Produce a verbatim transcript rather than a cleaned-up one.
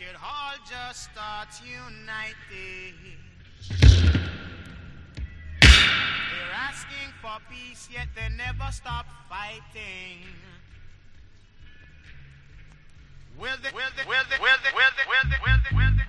should all just start uniting. They're asking for peace, yet they never stop fighting. Will they, will they, will they, will they, will they, will they, will they, will they,